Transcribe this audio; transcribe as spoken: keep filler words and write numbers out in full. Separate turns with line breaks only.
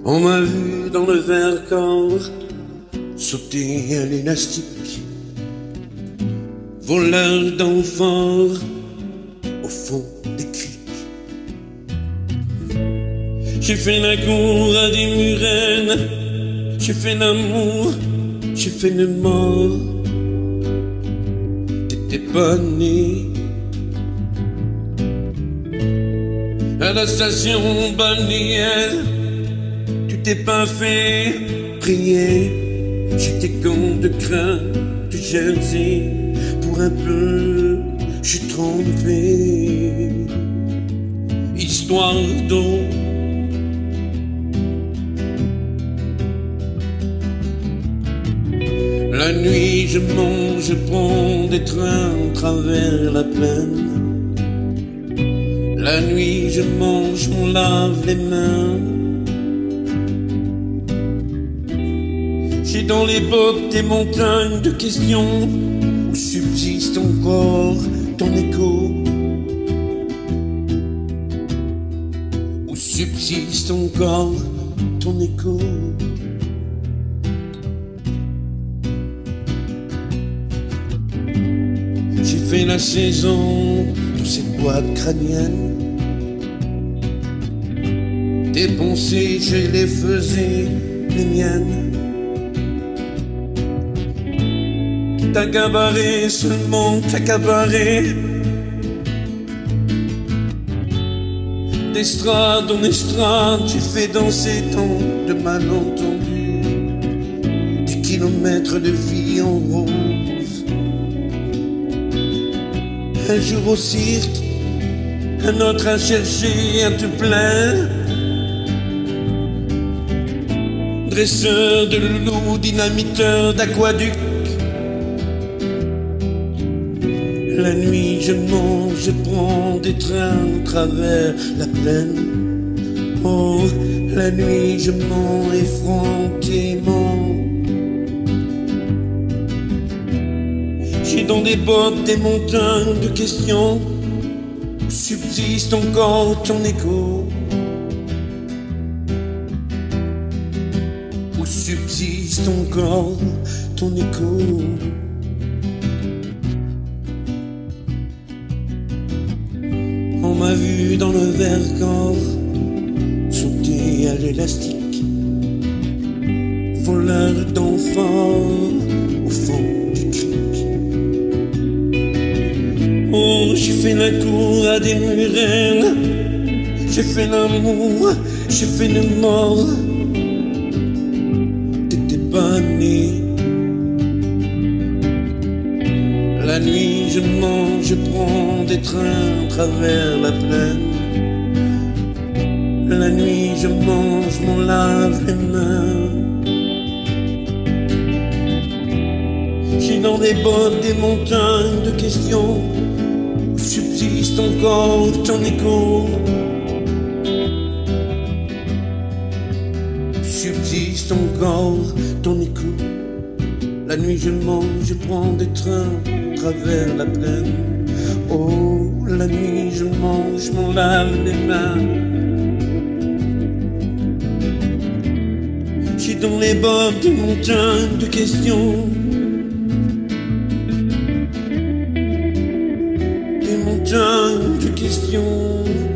On m'a vu dans le verre-corps sauter à l'élastique, voleur d'enfants au fond des criques. J'ai fait la cour à des murennes, j'ai fait l'amour, j'ai fait le mort. T'étais pas né à la station balnéaire. Tu t'es pas fait prier. J'étais con de crin de Jersey. Pour un peu, j'suis trompé. Histoire d'eau. La nuit je mange, je prends des trains à travers la plaine. La nuit je mange, on lave les mains. J'ai dans les bottes des montagnes de questions où subsiste encore ton écho. Où subsiste encore ton écho. J'ai fait la saison de cette boîte crânienne. Dépensé, je les faisais les miennes. T'as gabaré, seulement t'as gabaré. D'estrade en estrade, j'ai fait danser tant de malentendus. Des kilomètres de vie en rose. Un jour au cirque, un autre à chercher à te plaire. Dresseur de loups, dynamiteur d'aquaduc. La nuit je mange, je prends des trains à travers la plaine. Oh, la nuit je mens effrontément. J'ai dans des bottes des montagnes de questions où subsiste encore ton écho. Où subsiste encore ton écho. On m'a vu dans le verre-corps sauter à l'élastique, voleur d'enfants au fond du cric. Oh, j'ai fait la cour à des murennes, j'ai fait l'amour, j'ai fait le mort. T'étais pas né. La nuit je mange, je prends des trains à travers la plaine. La nuit je mange, m'en lave les mains. J'ai dans des bottes des montagnes de questions où subsiste encore ton écho. Où subsiste encore ton écho. La nuit je mange, je prends des trains à travers la plaine. Oh, la nuit je mange, je m'en lave les mains. J'ai dans les bottes des montagnes de questions. Des montagnes de questions.